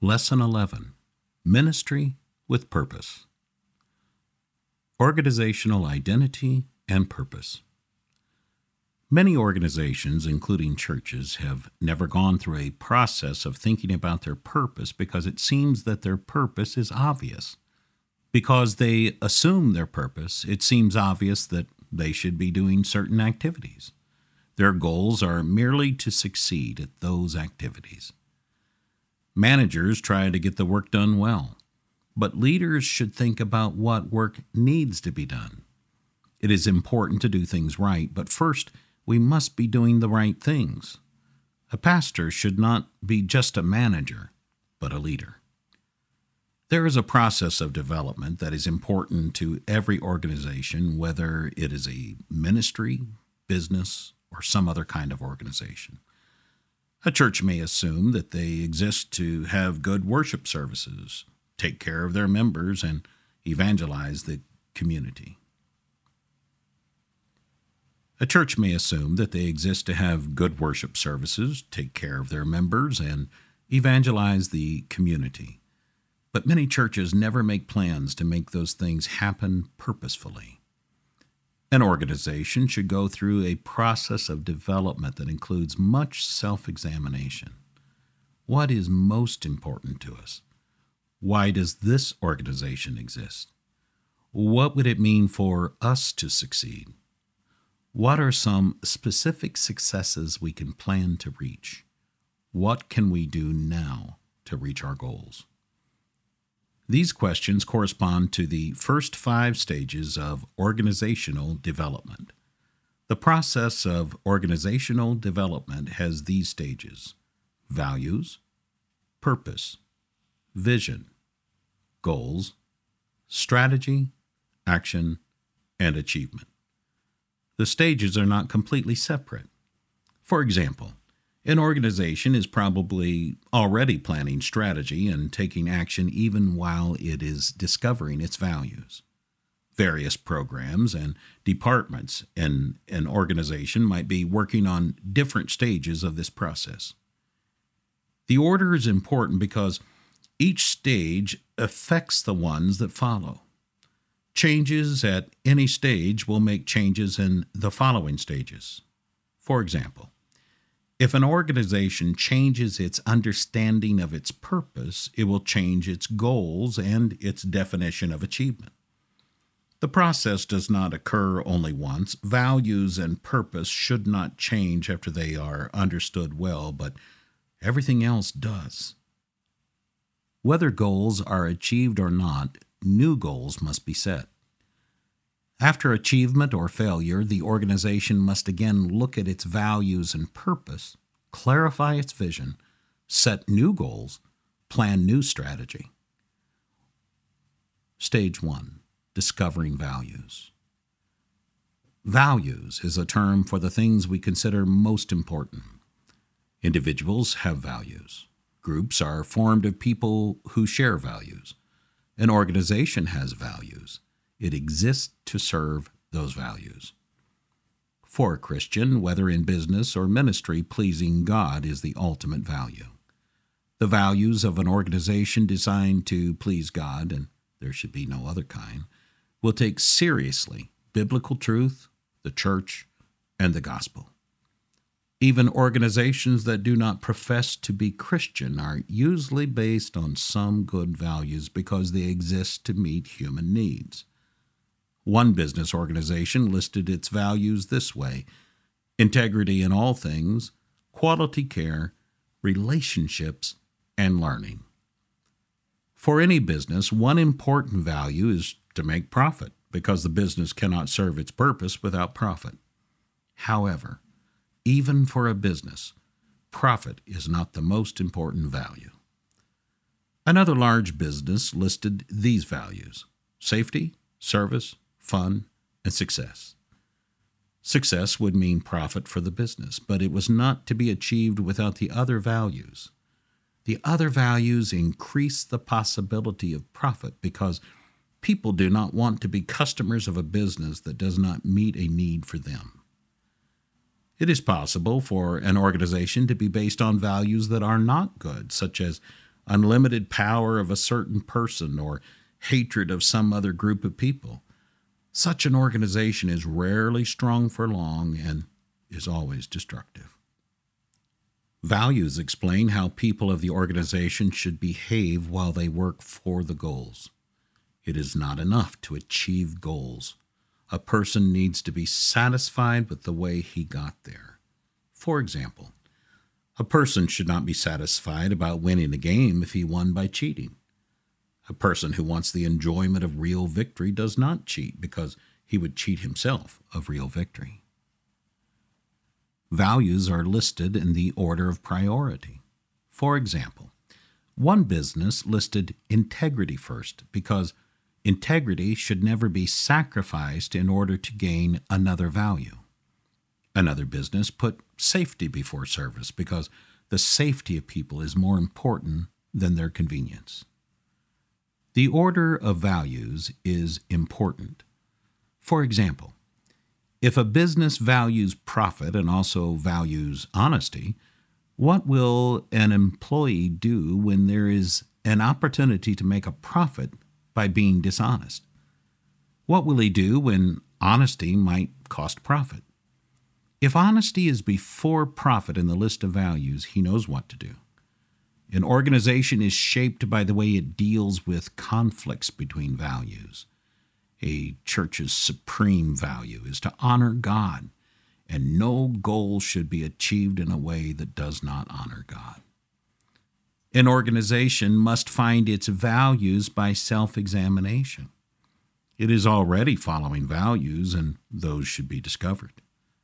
Lesson 11. Ministry with Purpose. Organizational Identity and Purpose. Many organizations, including churches, have never gone through a process of thinking about their purpose because it seems that their purpose is obvious. Because they assume their purpose, it seems obvious that they should be doing certain activities. Their goals are merely to succeed at those activities. Managers try to get the work done well, but leaders should think about what work needs to be done. It is important to do things right, but first, we must be doing the right things. A pastor should not be just a manager, but a leader. There is a process of development that is important to every organization, whether it is a ministry, business, or some other kind of organization. A church may assume that they exist to have good worship services, take care of their members, and evangelize the community. A church may assume that they exist to have good worship services, take care of their members, and evangelize the community. But many churches never make plans to make those things happen purposefully. An organization should go through a process of development that includes much self-examination. What is most important to us? Why does this organization exist? What would it mean for us to succeed? What are some specific successes we can plan to reach? What can we do now to reach our goals? These questions correspond to the first 5 stages of organizational development. The process of organizational development has these stages: values, purpose, vision, goals, strategy, action, and achievement. The stages are not completely separate. For example, an organization is probably already planning strategy and taking action even while it is discovering its values. Various programs and departments in an organization might be working on different stages of this process. The order is important because each stage affects the ones that follow. Changes at any stage will make changes in the following stages. For example, if an organization changes its understanding of its purpose, it will change its goals and its definition of achievement. The process does not occur only once. Values and purpose should not change after they are understood well, but everything else does. Whether goals are achieved or not, new goals must be set. After achievement or failure, the organization must again look at its values and purpose, clarify its vision, set new goals, plan new strategy. Stage 1. Discovering values. Values is a term for the things we consider most important. Individuals have values. Groups are formed of people who share values. An organization has values. It exists to serve those values. For a Christian, whether in business or ministry, pleasing God is the ultimate value. The values of an organization designed to please God, and there should be no other kind, will take seriously biblical truth, the church, and the gospel. Even organizations that do not profess to be Christian are usually based on some good values because they exist to meet human needs. One business organization listed its values this way: integrity in all things, quality care, relationships, and learning. For any business, one important value is to make profit, because the business cannot serve its purpose without profit. However, even for a business, profit is not the most important value. Another large business listed these values: safety, service, fun, and success. Success would mean profit for the business, but it was not to be achieved without the other values. The other values increase the possibility of profit because people do not want to be customers of a business that does not meet a need for them. It is possible for an organization to be based on values that are not good, such as unlimited power of a certain person or hatred of some other group of people. Such an organization is rarely strong for long and is always destructive. Values explain how people of the organization should behave while they work for the goals. It is not enough to achieve goals. A person needs to be satisfied with the way he got there. For example, a person should not be satisfied about winning a game if he won by cheating. A person who wants the enjoyment of real victory does not cheat because he would cheat himself of real victory. Values are listed in the order of priority. For example, one business listed integrity first because integrity should never be sacrificed in order to gain another value. Another business put safety before service because the safety of people is more important than their convenience. The order of values is important. For example, if a business values profit and also values honesty, what will an employee do when there is an opportunity to make a profit by being dishonest? What will he do when honesty might cost profit? If honesty is before profit in the list of values, he knows what to do. An organization is shaped by the way it deals with conflicts between values. A church's supreme value is to honor God, and no goal should be achieved in a way that does not honor God. An organization must find its values by self-examination. It is already following values, and those should be discovered.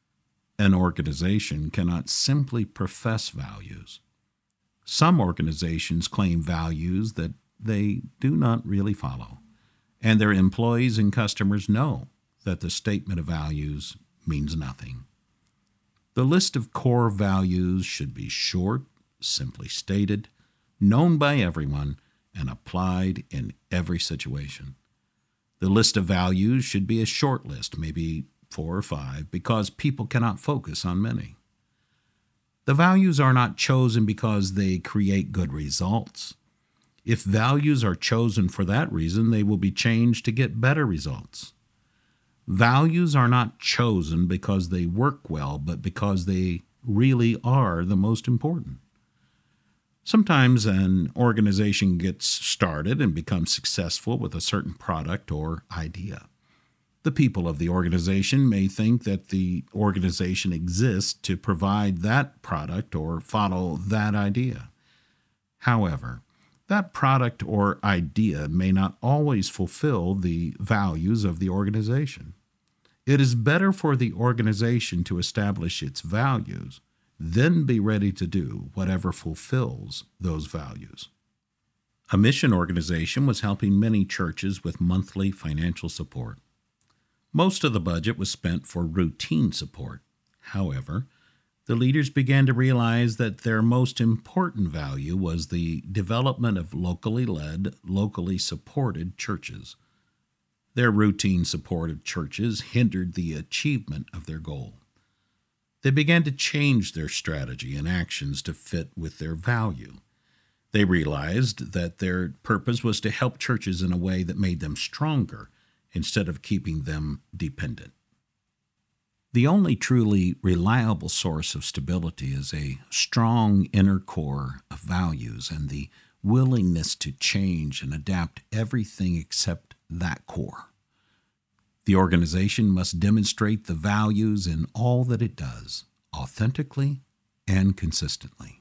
An organization cannot simply profess values. Some organizations claim values that they do not really follow, and their employees and customers know that the statement of values means nothing. The list of core values should be short, simply stated, known by everyone, and applied in every situation. The list of values should be a short list, maybe 4 or 5, because people cannot focus on many. The values are not chosen because they create good results. If values are chosen for that reason, they will be changed to get better results. Values are not chosen because they work well, but because they really are the most important. Sometimes an organization gets started and becomes successful with a certain product or idea. The people of the organization may think that the organization exists to provide that product or follow that idea. However, that product or idea may not always fulfill the values of the organization. It is better for the organization to establish its values, then be ready to do whatever fulfills those values. A mission organization was helping many churches with monthly financial support. Most of the budget was spent for routine support. However, the leaders began to realize that their most important value was the development of locally led, locally supported churches. Their routine support of churches hindered the achievement of their goal. They began to change their strategy and actions to fit with their value. They realized that their purpose was to help churches in a way that made them stronger instead of keeping them dependent. The only truly reliable source of stability is a strong inner core of values and the willingness to change and adapt everything except that core. The organization must demonstrate the values in all that it does, authentically and consistently.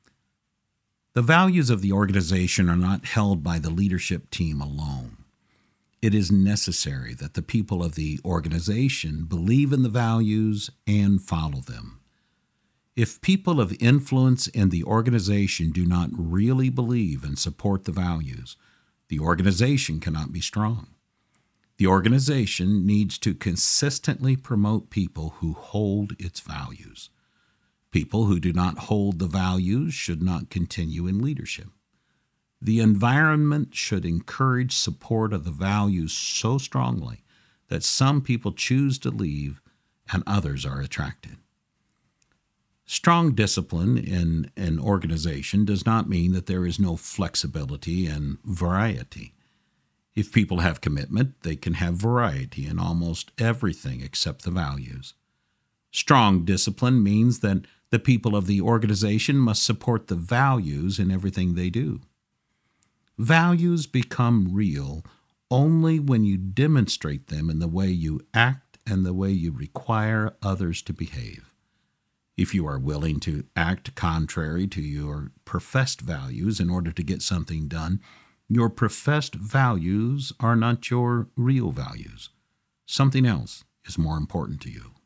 The values of the organization are not held by the leadership team alone. It is necessary that the people of the organization believe in the values and follow them. If people of influence in the organization do not really believe and support the values, the organization cannot be strong. The organization needs to consistently promote people who hold its values. People who do not hold the values should not continue in leadership. The environment should encourage support of the values so strongly that some people choose to leave and others are attracted. Strong discipline in an organization does not mean that there is no flexibility and variety. If people have commitment, they can have variety in almost everything except the values. Strong discipline means that the people of the organization must support the values in everything they do. Values become real only when you demonstrate them in the way you act and the way you require others to behave. If you are willing to act contrary to your professed values in order to get something done, your professed values are not your real values. Something else is more important to you.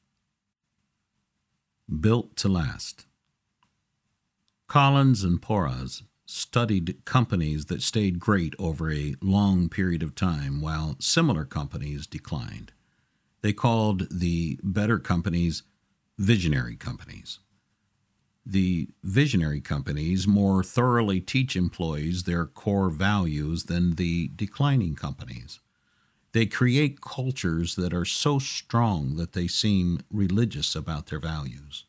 Built to last. Collins and Porras studied companies that stayed great over a long period of time while similar companies declined. They called the better companies visionary companies. The visionary companies more thoroughly teach employees their core values than the declining companies. They create cultures that are so strong that they seem religious about their values.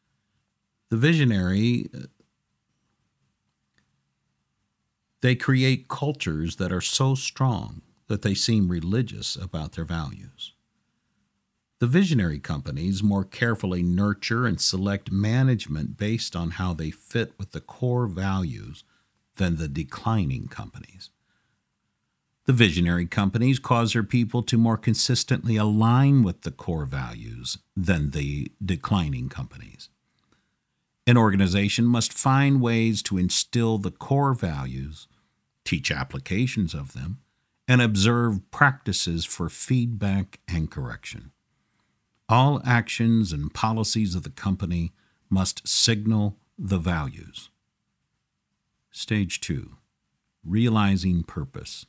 They create cultures that are so strong that they seem religious about their values. The visionary companies more carefully nurture and select management based on how they fit with the core values than the declining companies. The visionary companies cause their people to more consistently align with the core values than the declining companies. An organization must find ways to instill the core values, teach applications of them, and observe practices for feedback and correction. All actions and policies of the company must signal the values. Stage 2. Realizing purpose.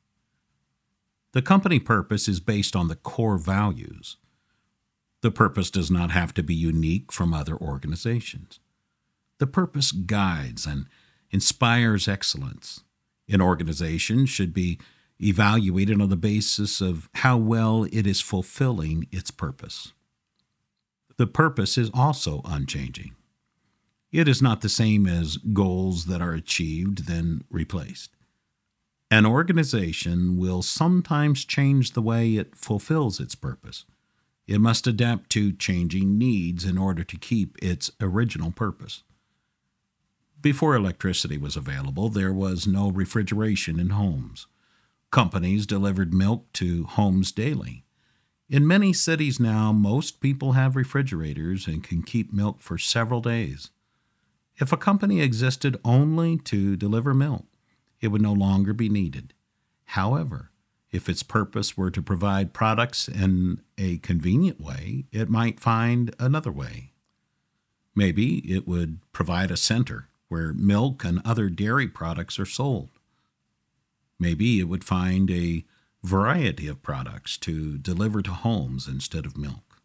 The company purpose is based on the core values. The purpose does not have to be unique from other organizations. The purpose guides and inspires excellence. An organization should be evaluated on the basis of how well it is fulfilling its purpose. The purpose is also unchanging. It is not the same as goals that are achieved then replaced. An organization will sometimes change the way it fulfills its purpose. It must adapt to changing needs in order to keep its original purpose. Before electricity was available, there was no refrigeration in homes. Companies delivered milk to homes daily. In many cities now, most people have refrigerators and can keep milk for several days. If a company existed only to deliver milk, it would no longer be needed. However, if its purpose were to provide products in a convenient way, it might find another way. Maybe it would provide a center where milk and other dairy products are sold. Maybe it would find a variety of products to deliver to homes instead of milk.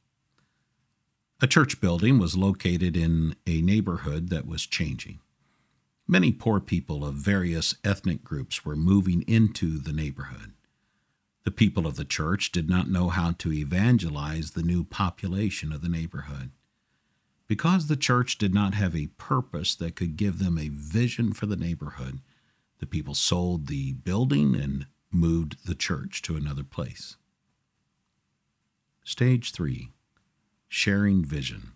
A church building was located in a neighborhood that was changing. Many poor people of various ethnic groups were moving into the neighborhood. The people of the church did not know how to evangelize the new population of the neighborhood. Because the church did not have a purpose that could give them a vision for the neighborhood, the people sold the building and moved the church to another place. Stage 3. Sharing vision.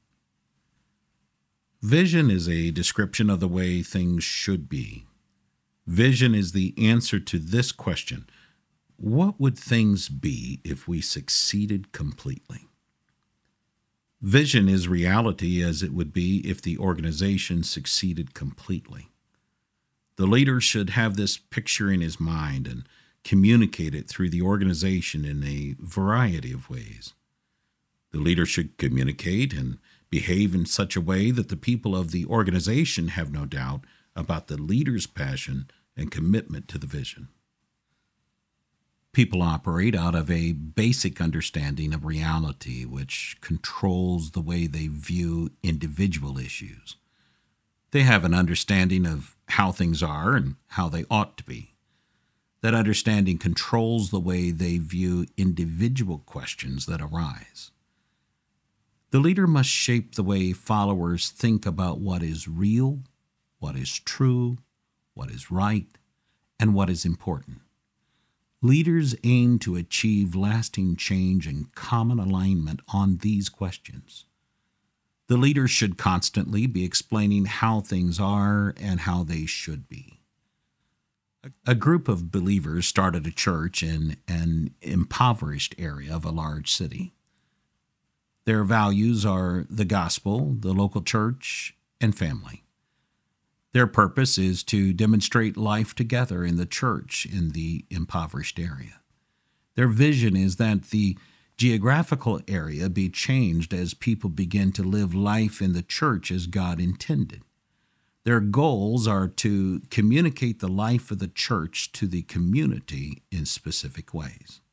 Vision is a description of the way things should be. Vision is the answer to this question: what would things be if we succeeded completely? Vision is reality as it would be if the organization succeeded completely. The leader should have this picture in his mind and communicate it through the organization in a variety of ways. The leader should communicate and behave in such a way that the people of the organization have no doubt about the leader's passion and commitment to the vision. People operate out of a basic understanding of reality, which controls the way they view individual issues. They have an understanding of how things are and how they ought to be. That understanding controls the way they view individual questions that arise. The leader must shape the way followers think about what is real, what is true, what is right, and what is important. Leaders aim to achieve lasting change and common alignment on these questions. The leader should constantly be explaining how things are and how they should be. A group of believers started a church in an impoverished area of a large city. Their values are the gospel, the local church, and family. Their purpose is to demonstrate life together in the church in the impoverished area. Their vision is that the geographical area be changed as people begin to live life in the church as God intended. Their goals are to communicate the life of the church to the community in specific ways.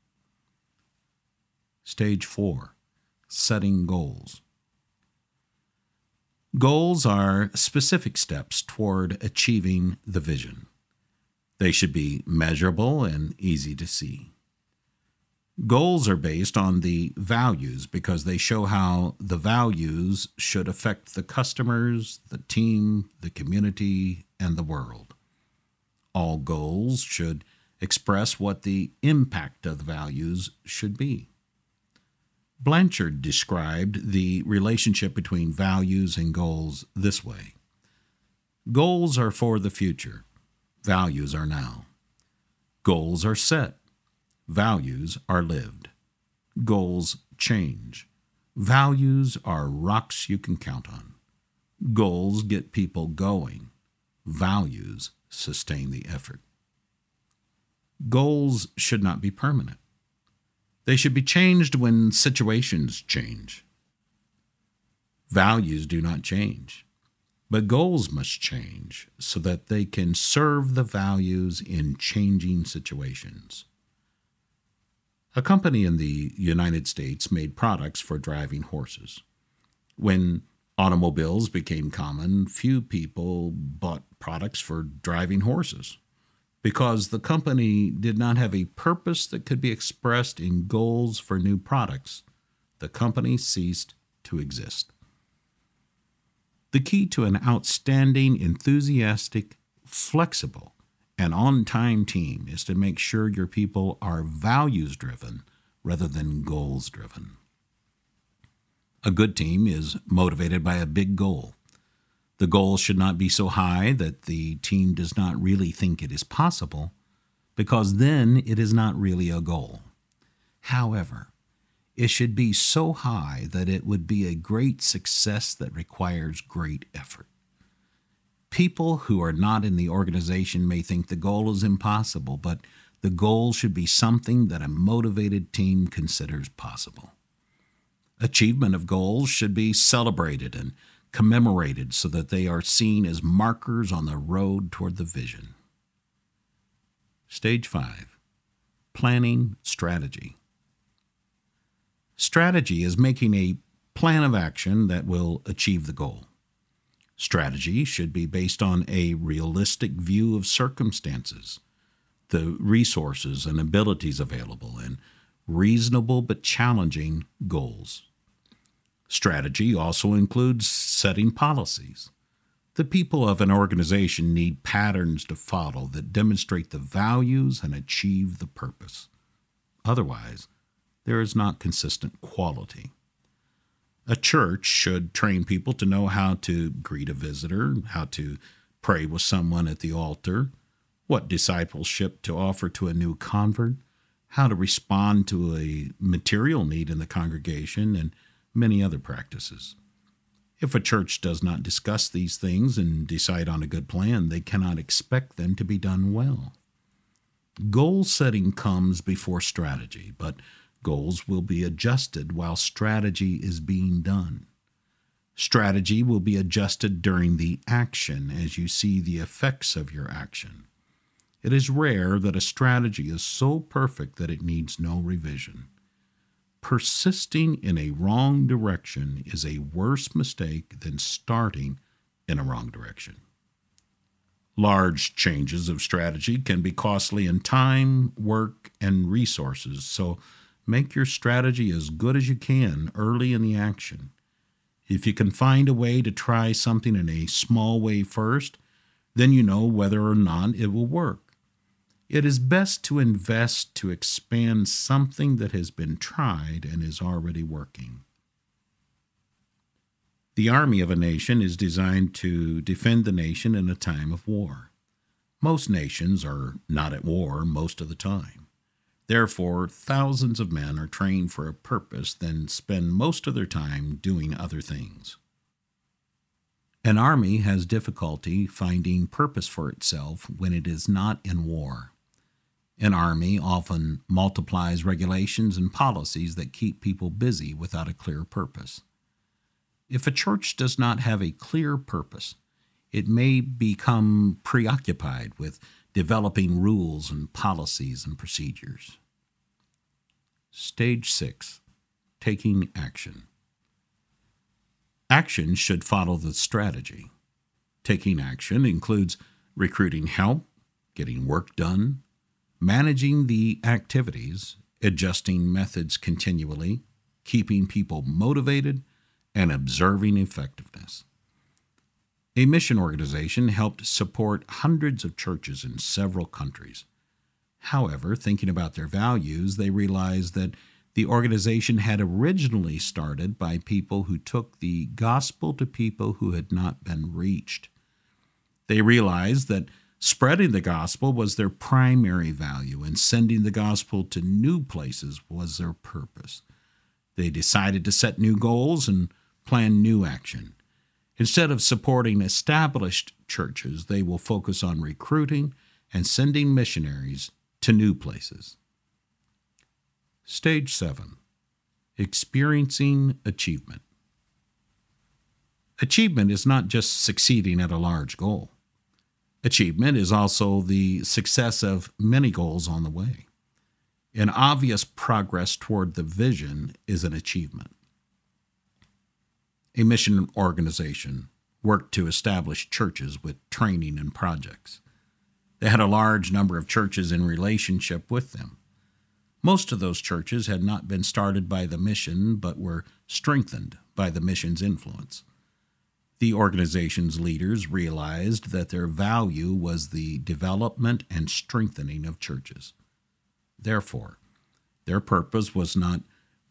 Stage 4. Setting goals. Goals are specific steps toward achieving the vision. They should be measurable and easy to see. Goals are based on the values because they show how the values should affect the customers, the team, the community, and the world. All goals should express what the impact of the values should be. Blanchard described the relationship between values and goals this way. Goals are for the future. Values are now. Goals are set. Values are lived. Goals change. Values are rocks you can count on. Goals get people going. Values sustain the effort. Goals should not be permanent. They should be changed when situations change. Values do not change, but goals must change so that they can serve the values in changing situations. A company in the United States made products for driving horses. When automobiles became common, few people bought products for driving horses. Because the company did not have a purpose that could be expressed in goals for new products, the company ceased to exist. The key to an outstanding, enthusiastic, flexible, and on-time team is to make sure your people are values-driven rather than goals-driven. A good team is motivated by a big goal. The goal should not be so high that the team does not really think it is possible, because then it is not really a goal. However, it should be so high that it would be a great success that requires great effort. People who are not in the organization may think the goal is impossible, but the goal should be something that a motivated team considers possible. Achievement of goals should be celebrated and commemorated so that they are seen as markers on the road toward the vision. Stage 5. Planning strategy. Strategy is making a plan of action that will achieve the goal. Strategy should be based on a realistic view of circumstances, the resources and abilities available, and reasonable but challenging goals. Strategy also includes setting policies. The people of an organization need patterns to follow that demonstrate the values and achieve the purpose. Otherwise, there is not consistent quality. A church should train people to know how to greet a visitor, how to pray with someone at the altar, what discipleship to offer to a new convert, how to respond to a material need in the congregation, and many other practices. If a church does not discuss these things and decide on a good plan, they cannot expect them to be done well. Goal setting comes before strategy, but goals will be adjusted while strategy is being done. Strategy will be adjusted during the action as you see the effects of your action. It is rare that a strategy is so perfect that it needs no revision. Persisting in a wrong direction is a worse mistake than starting in a wrong direction. Large changes of strategy can be costly in time, work, and resources, so make your strategy as good as you can early in the action. If you can find a way to try something in a small way first, then you know whether or not it will work. It is best to invest to expand something that has been tried and is already working. The army of a nation is designed to defend the nation in a time of war. Most nations are not at war most of the time. Therefore, thousands of men are trained for a purpose, then spend most of their time doing other things. An army has difficulty finding purpose for itself when it is not in war. An army often multiplies regulations and policies that keep people busy without a clear purpose. If a church does not have a clear purpose, it may become preoccupied with developing rules and policies and procedures. Stage 6. Taking action. Action should follow the strategy. Taking action includes recruiting help, getting work done, managing the activities, adjusting methods continually, keeping people motivated, and observing effectiveness. A mission organization helped support hundreds of churches in several countries. However, thinking about their values, they realized that the organization had originally started by people who took the gospel to people who had not been reached. They realized that spreading the gospel was their primary value, and sending the gospel to new places was their purpose. They decided to set new goals and plan new action. Instead of supporting established churches, they will focus on recruiting and sending missionaries to new places. Stage 7. Experiencing achievement. Achievement is not just succeeding at a large goal. Achievement is also the success of many goals on the way. An obvious progress toward the vision is an achievement. A mission organization worked to establish churches with training and projects. They had a large number of churches in relationship with them. Most of those churches had not been started by the mission, but were strengthened by the mission's influence. The organization's leaders realized that their value was the development and strengthening of churches. Therefore, their purpose was not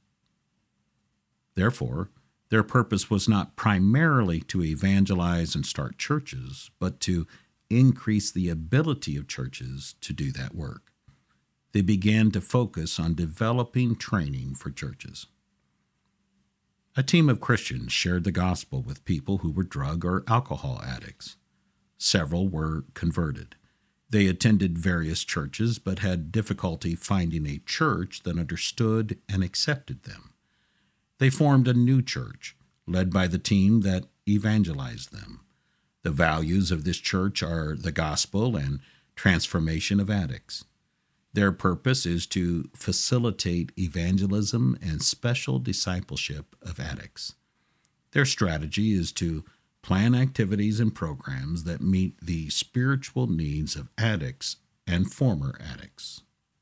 primarily to evangelize and start churches, but to increase the ability of churches to do that work. They began to focus on developing training for churches. A team of Christians shared the gospel with people who were drug or alcohol addicts. Several were converted. They attended various churches but had difficulty finding a church that understood and accepted them. They formed a new church, led by the team that evangelized them. The values of this church are the gospel and transformation of addicts. Their purpose is to facilitate evangelism and special discipleship of addicts. Their strategy is to plan activities and programs that meet the spiritual needs of addicts and former addicts.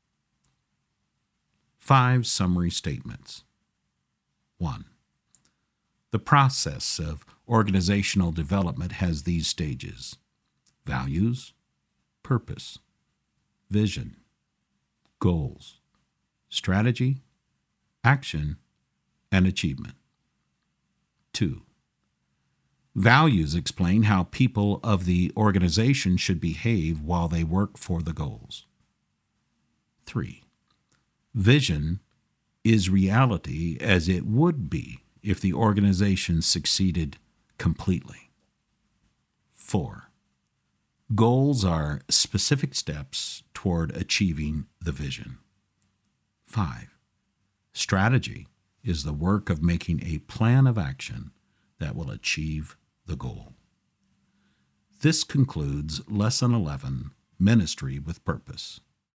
5 summary statements. 1. The process of organizational development has these stages: values, purpose, vision, goals, strategy, action, and achievement. 2. Values explain how people of the organization should behave while they work for the goals. 3. Vision is reality as it would be if the organization succeeded completely. 4. Goals are specific steps toward achieving the vision. 5. Strategy is the work of making a plan of action that will achieve the goal. This concludes Lesson 11, Ministry with Purpose.